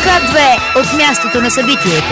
К2 от мястото на събитието.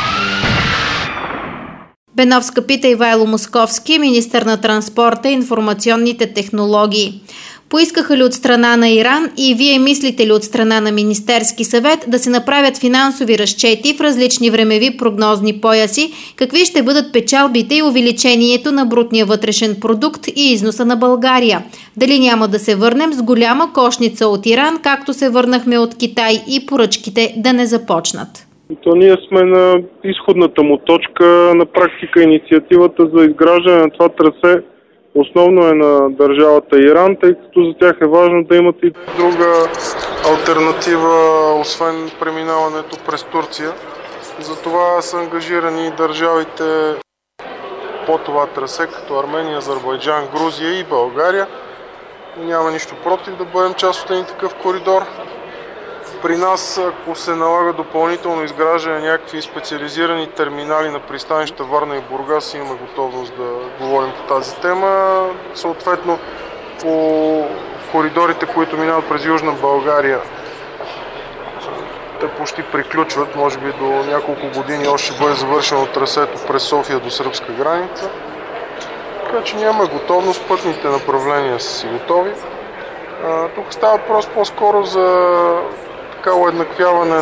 Беновска пита Ивайло Московски, министър на транспорта и информационните технологии. Поискаха ли от страна на Иран и вие мислите ли от страна на Министерски съвет да се направят финансови разчети в различни времеви прогнозни пояси, какви ще бъдат печалбите и увеличението на брутния вътрешен продукт и износа на България? Дали няма да се върнем с голяма кошница от Иран, както се върнахме от Китай и поръчките да не започнат? То ние сме на изходната му точка. На практика инициативата за изграждане на това трасе основно е на държавата Иран, тъй като за тях е важно да имат и друга алтернатива, освен преминаването през Турция. Затова са ангажирани държавите по това трасе, като Армения, Азербайджан, Грузия и България. Няма нищо против да бъдем част от един такъв коридор. При нас, ако се налага допълнително изграждане на някакви специализирани терминали на пристанища Варна и Бургас, имаме готовност да говорим по тази тема. Съответно, по коридорите, които минават през Южна България, те почти приключват. Може би до няколко години още ще бъде завършено трасето през София до сръбска граница. Така че няма готовност, пътните направления са си готови. Тук става въпрос по-скоро за уеднаквяване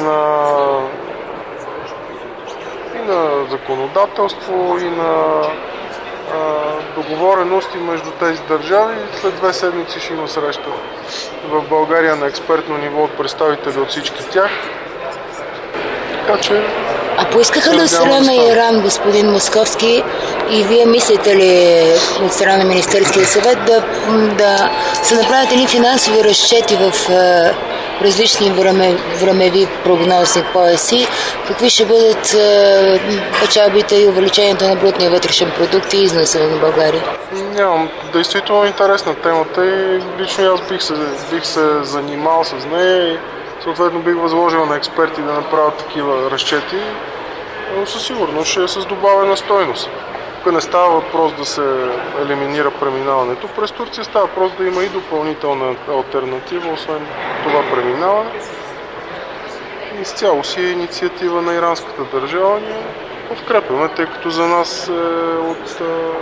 и на законодателство, и на договорености между тези държави. След 2 седмици ще има среща в България на експертно ниво от представители от всички тях. Така че... А поискаха ли от страна на Иран, господин Московски, и вие мислите ли от страна на Министерския съвет да се направят едни финансови разчети в различни времеви прогнозни пояси, какви ще бъдат печалбите и увеличението на брутния вътрешен продукт и износа на България? Нямам. Действително интересна темата и лично аз бих се занимал с нея и съответно бих възложил на експерти да направят такива разчети, но със сигурност ще е с добавена стойност. Тук не става въпрос да се елиминира преминаването през Турция, става въпрос да има и допълнителна алтернатива, освен това преминаване. Изцяло си е инициатива на иранската държава, ние подкрепяме, тъй като за нас е от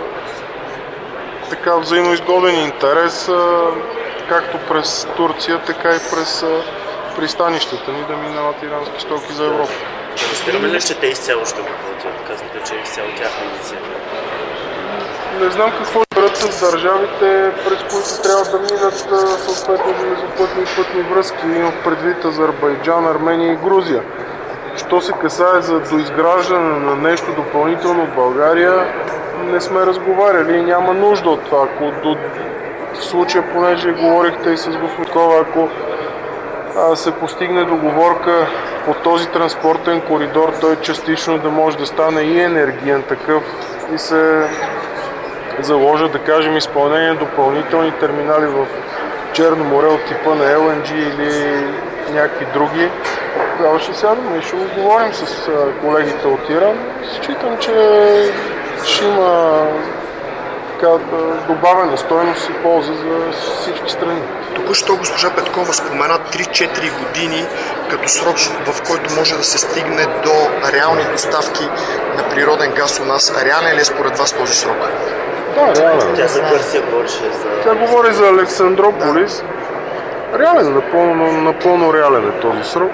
така взаимоизгоден интерес, както през Турция, така и през пристанищата ни да минават ирански стоки за Европа. Разбираме ли, че те изцяло ще го платят? Казвате, че е изцяло тяхна инициатива. Не знам какво бъдат с държавите, през които трябва да минат съответно железопътни и пътни връзки. Имам предвид Азербайджан, Армения и Грузия. Що се касае за доизграждане на нещо допълнително в България, не сме разговаряли и няма нужда от това. В случая, понеже говорихте и с господин Кова, ако се постигне договорка по този транспортен коридор, той частично да може да стане и енергиен такъв и се заложат, да кажем, изпълнение на допълнителни терминали в Черно море от типа на LNG или някакви други. Тогава ще сядаме и ще го говорим с колегите от Иран. Считам, че ще има добавена стойност и полза за всички страни. Току-що госпожа Петкова спомена 3-4 години като срок, в който може да се стигне до реални доставки на природен газ у нас. Реален ли е според вас този срок? Да, реален. Тя за Гърция говореше за... Тя говори за Александрополис. Да. Реален, напълно реален е този срок.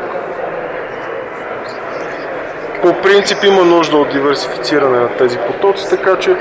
По принцип има нужда от диверсифициране на тези потоци, така че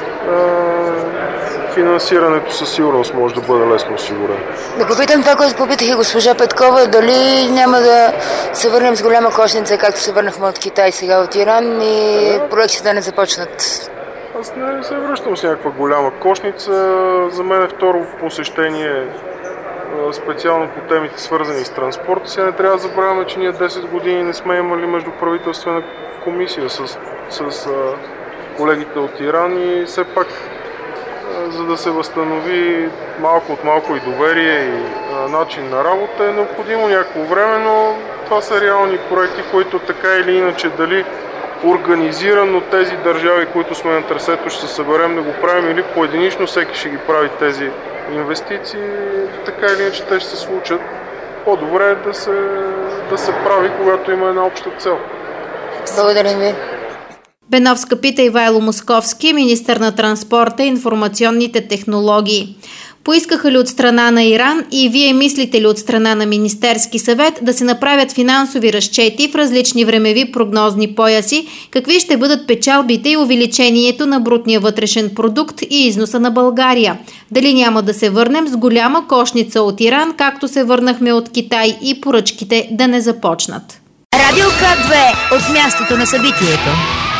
финансирането със сигурност може да бъде лесно осигурено. Да попитам това, което попитах и госпожа Петкова, дали няма да се върнем с голяма кошница, както се върнахме от Китай, сега от Иран и проектите да не започнат? Аз не се връщам с някаква голяма кошница. За мен е второ посещение специално по темите свързани с транспорта. Сега не трябва да забравяме, че ние 10 години не сме имали междуправителствена комисия с колегите от Иран и все пак за да се възстанови малко от малко и доверие и начин на работа е необходимо някакво време, но това са реални проекти, които така или иначе дали организирано тези държави, които сме на трасето, ще се съберем да го правим или поединично всеки ще ги прави тези инвестиции, така или иначе те ще се случат. по-добре е да се прави, когато има една обща цел. Благодарим ви. Беновска пита Ивайло Московски, министър на транспорта и информационните технологии. Поискаха ли от страна на Иран и вие мислите ли от страна на Министерски съвет да се направят финансови разчети в различни времеви прогнозни пояси, какви ще бъдат печалбите и увеличението на брутния вътрешен продукт и износа на България? Дали няма да се върнем с голяма кошница от Иран, както се върнахме от Китай и поръчките да не започнат? Радио К2 от мястото на събитието.